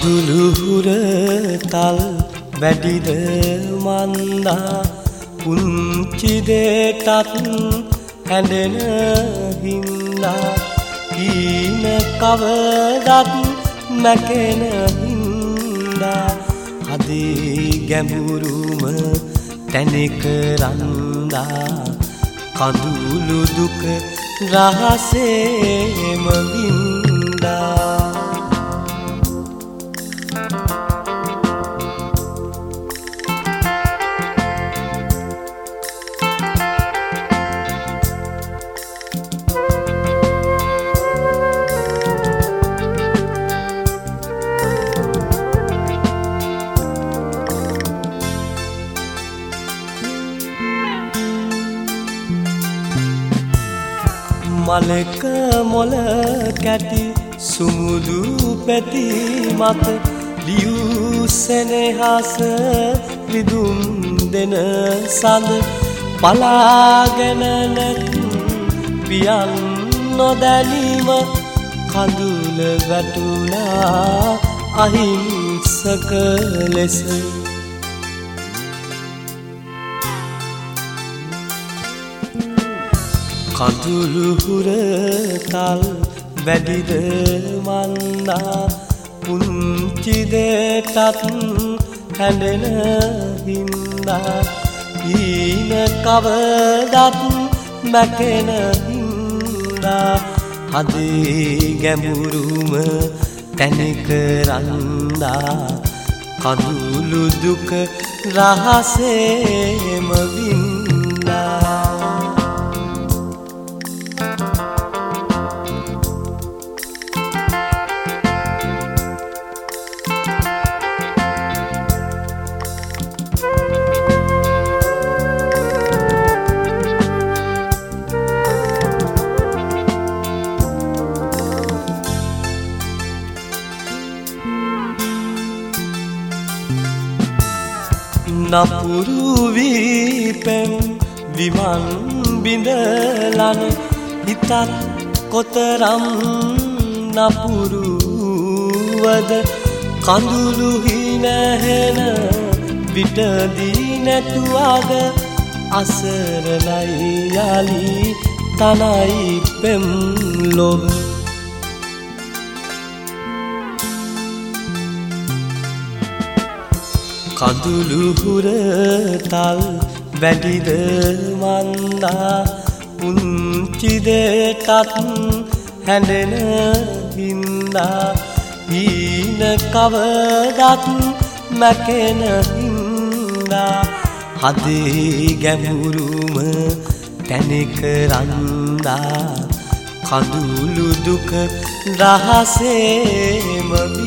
කඳුළු හුරතල් වැඩිද මන්දා පුංචි දෙටත් හැඬෙන හින්දා කීන කවදත් මැකෙන හින්දා හදේ ගැඹුරුම තැනෙක රන්දා කඳුළු දුක රහසේම වින්දා මලක මොල කැටි සුමුදු පැති මත ලියූ සෙනෙහස රිදුම් දෙන සඳ පලාගෙන නැත් පියන් නොදැනීම කඳුල වැටුණා අහිංසක ලෙස කඳුළු හුරතල් වැඩිද මන්දා පුංචි දෙටත් හැඬෙන හින්දා ඊන කවදත් මැකෙන හින්දා හදේ ගැඹුරුම තැනෙක රන්දා කඳුළු දුක රහසේම වින්දා නපුරු වීපෙන් විමන් බිඳලන හිතත් කොතරම් නපුරුවද කඳුළු හිනහෙන විටදී නැතුවද අසරණයි යලි තනයි පෙම් ලොව කඳුළු හුරතල් වැඩිද මන්දා පුංචි දෙටත් හැඬෙන හින්දා ඊන කවදත් මැකෙන හින්දා හදේ ගැඹුරුම තැනෙක රන්දා කඳුළු දුක රහසේම